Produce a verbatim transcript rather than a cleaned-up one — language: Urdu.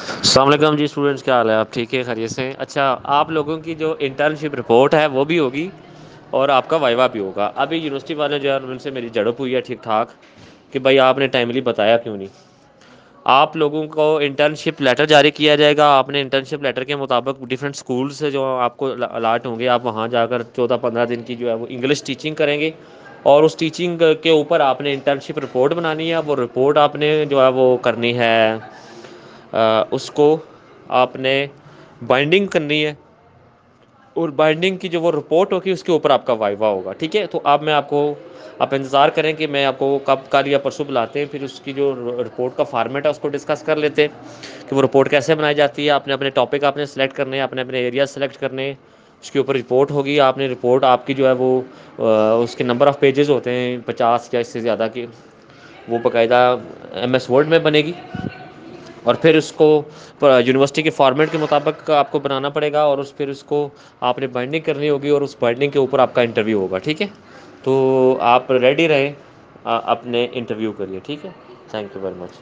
السلام علیکم جی اسٹوڈنٹس، کیا حال ہے؟ آپ ٹھیک ہے؟ خیریت سے ہیں؟ اچھا، آپ لوگوں کی جو انٹرن شپ رپورٹ ہے وہ بھی ہوگی اور آپ کا وائیوا بھی ہوگا۔ ابھی یونیورسٹی والے جو ہے ان سے میری جھڑپ ہوئی ہے ٹھیک ٹھاک کہ بھائی آپ نے ٹائملی بتایا کیوں نہیں۔ آپ لوگوں کو انٹرنشپ لیٹر جاری کیا جائے گا۔ آپ نے انٹرنشپ لیٹر کے مطابق ڈفرینٹ اسکول سے جو آپ کو الاٹ ہوں گے، آپ وہاں جا کر چودہ پندرہ دن کی جو ہے وہ انگلش ٹیچنگ کریں گے، اور اس ٹیچنگ کے اوپر آپ نے انٹرنشپ رپورٹ بنانی ہے۔ وہ رپورٹ آپ نے جو ہے وہ کرنی ہے، اس کو آپ نے بائنڈنگ کرنی ہے، اور بائنڈنگ کی جو وہ رپورٹ ہوگی اس کے اوپر آپ کا وائیوا ہوگا۔ ٹھیک ہے، تو اب میں آپ کو آپ انتظار کریں کہ میں آپ کو کب کل یا پرسوں بلاتے ہیں، پھر اس کی جو رپورٹ کا فارمیٹ ہے اس کو ڈسکس کر لیتے ہیں کہ وہ رپورٹ کیسے بنائی جاتی ہے۔ آپ نے اپنے ٹاپک آپ نے سلیکٹ کرنے ہیں، اپنے اپنے ایریاز سلیکٹ کرنے ہیں، اس کے اوپر رپورٹ ہوگی۔ آپ نے رپورٹ آپ کی جو ہے وہ اس کے نمبر آف پیجز ہوتے ہیں پچاس یا اس سے زیادہ کی، وہ باقاعدہ ایم ایس ورڈ میں بنے گی، اور پھر اس کو یونیورسٹی کے فارمیٹ کے مطابق آپ کو بنانا پڑے گا، اور اس پھر اس کو آپ نے بائنڈنگ کرنی ہوگی، اور اس بائنڈنگ کے اوپر آپ کا انٹرویو ہوگا۔ ٹھیک ہے، تو آپ ریڈی رہیں، اپنے انٹرویو کے لیے۔ ٹھیک ہے، تھینک یو ویری مچ۔